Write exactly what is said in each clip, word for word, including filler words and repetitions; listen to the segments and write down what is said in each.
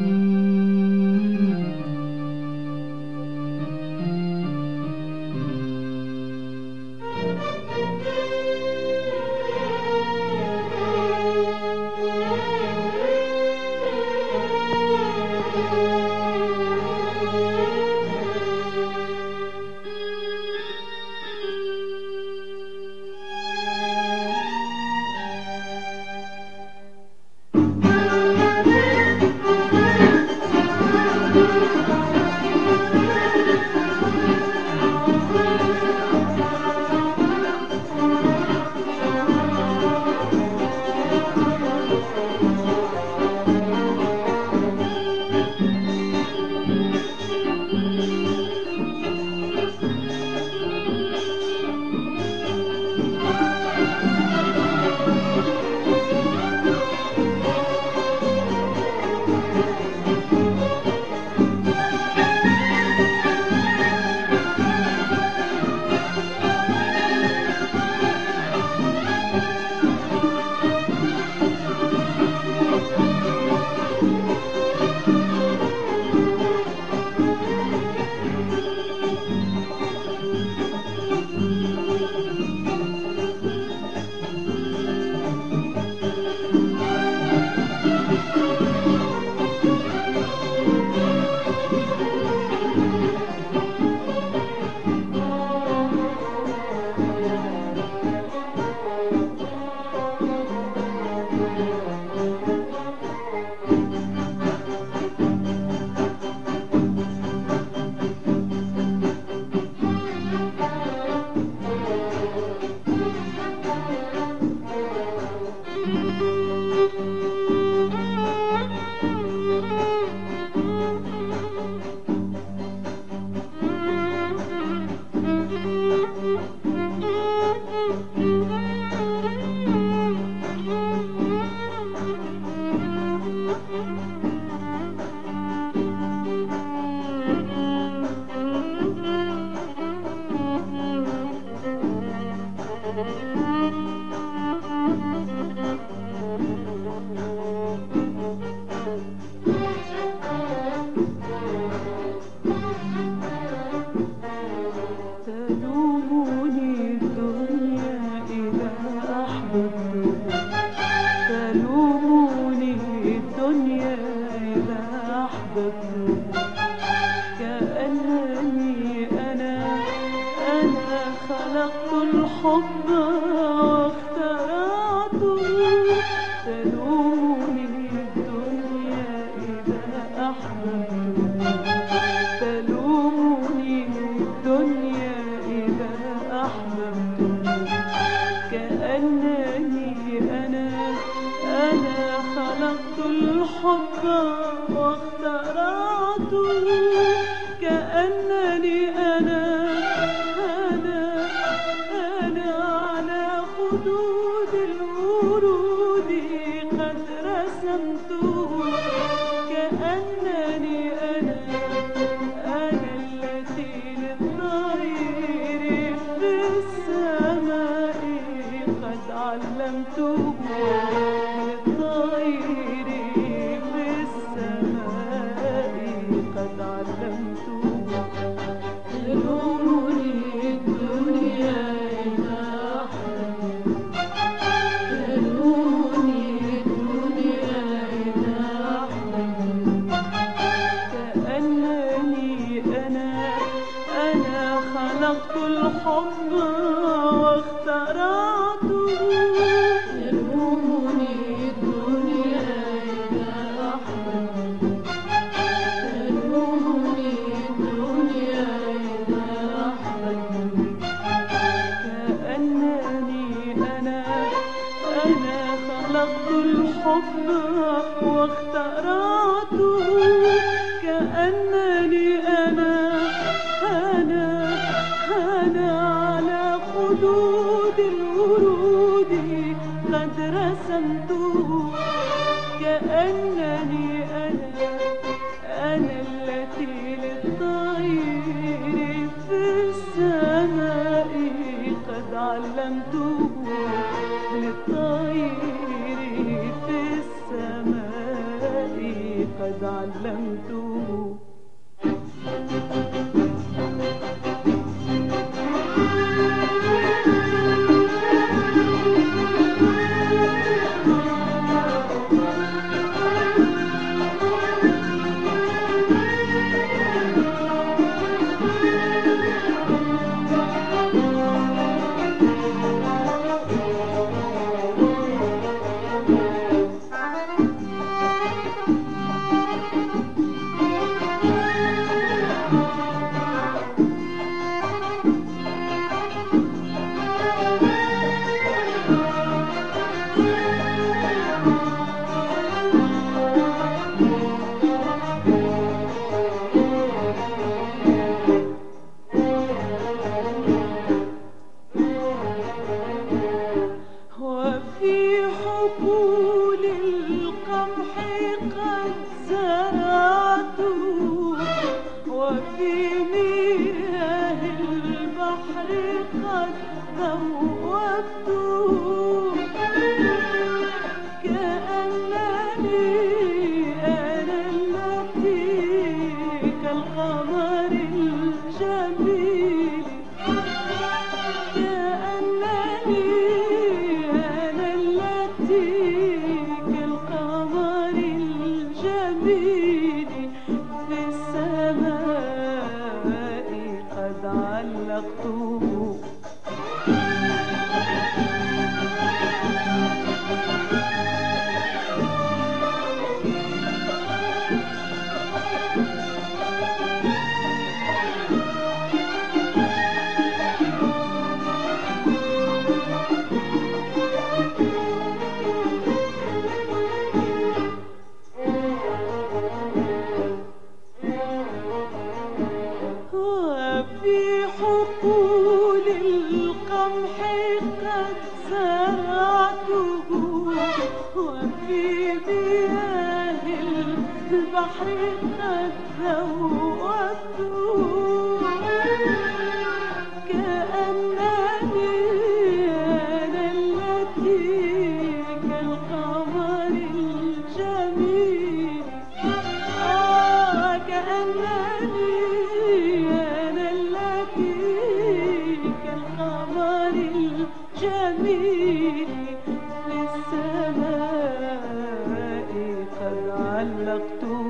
للطير في السماء قد علمته. وفي حقول القمح قد زرعته، وفي مياه البحر قد ذوبته، كأنني أنا التي كالقمر الجميل، كأنني أنا التي كالقمر الجميل في السماء قد علقته. وفي حقول القمح قد زرعته، وفي مياه البحر قد ذوبته، كأنني أنا التي كالقمر الجميل، آه كأنني أنا التي كالقمر الجميل في السماء قد علقته.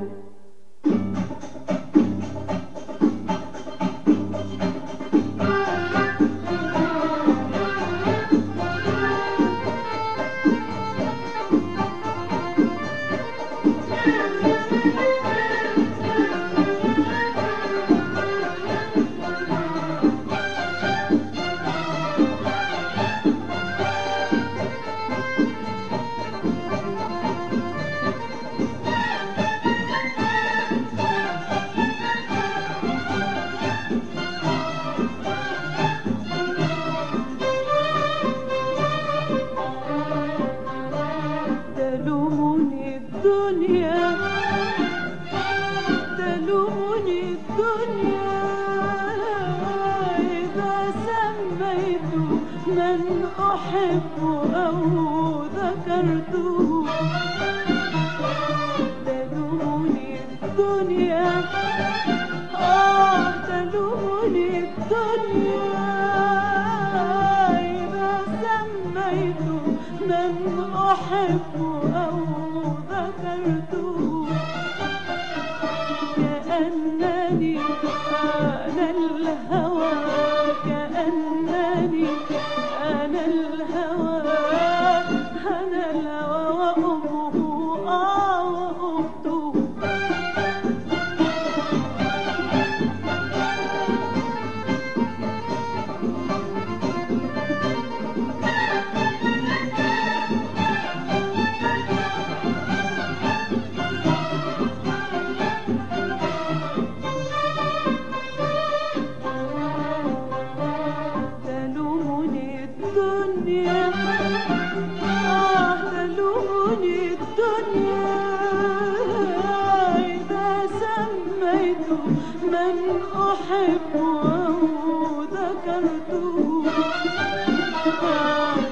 تلومني الدنيا، تلومني الدنيا إذا سميت من أحب أو ذكرته، تلومني الدنيا، آه تلومني الدنيا إذا سميت من أحب أو ذكرته، كأنني أنا الهوى، كأنني أنا الهوى، أنا الهوى وأمه آه وأخته. من أحب أو ذكرته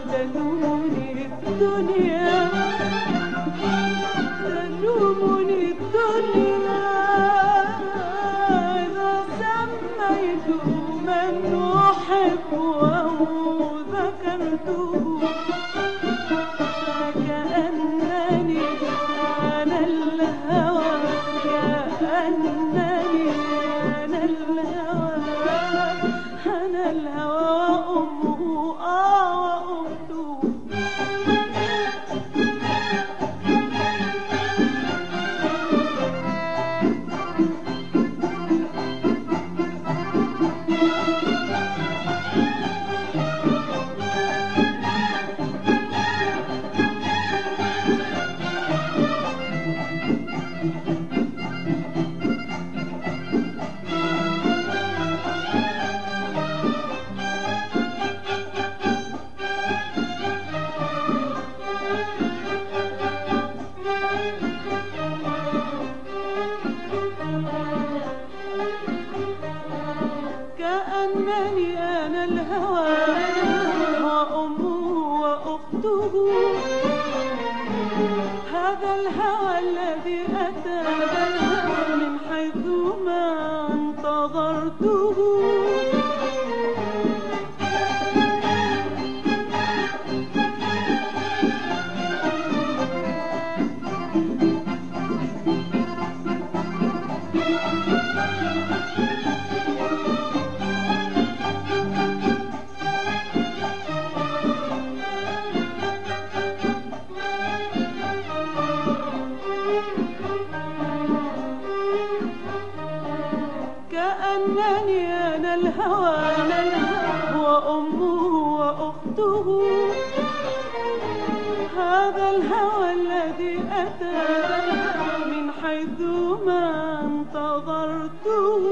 تلومني الدنيا تلومني ذكرته كأنني أنا الهوى كأنني أنا الهوى أنا الهوى أمه آه وأمته كأنني أنا الهوى وأمه وأخته هذا الهوى الذي أتى من حيث ما انتظرته كأنني أنا الهوى وأمه وأخته هذا الهوى الذي أتى من حيث ما انتظرته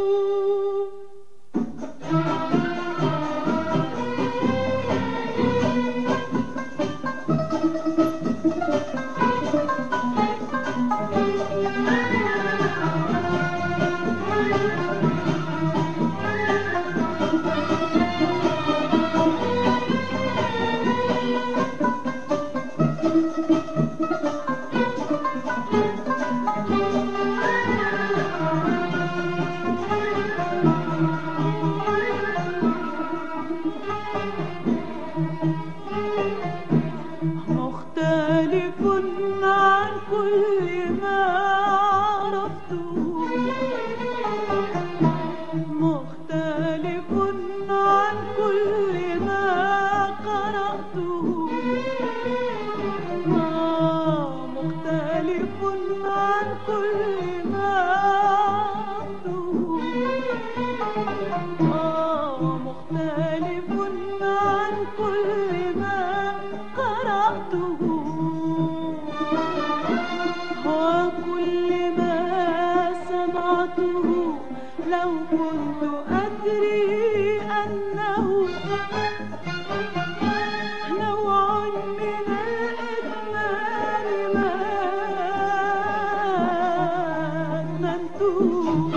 مختلف عن كل ما عرفته مختلف عن كل ما قرأته آه مختلف عن كل ما عرفته آه مختلف عن كل ما قرأته وكل ما سمعته لو كنت أدري أنه نوع من الإدمان ما أدمنته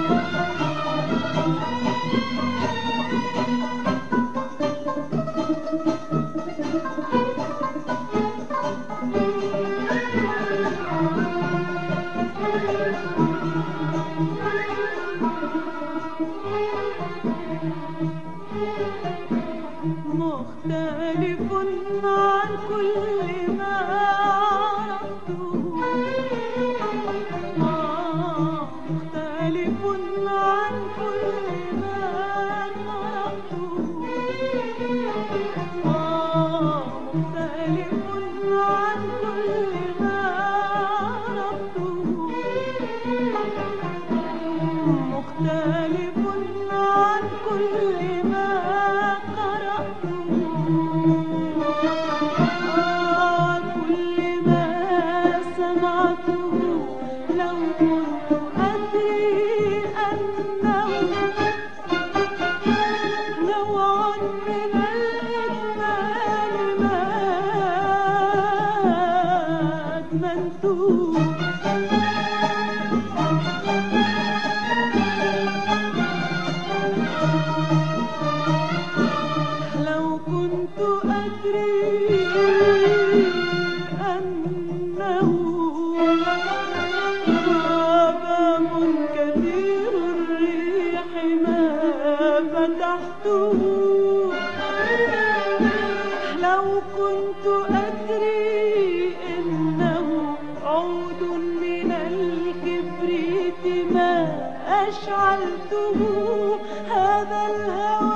مختلف عن كل ما عرفته آه مختلف عن كل ما قرأته آه مختلف عن كل ما عرفته مختلف عن كل ما قرأته آه كل ما سمعته لو كنت أدري أنه نوع من الإدمان ما أدمنته لو كنت أدري أنه من الكبريت ما أشعلته، هذا الهوى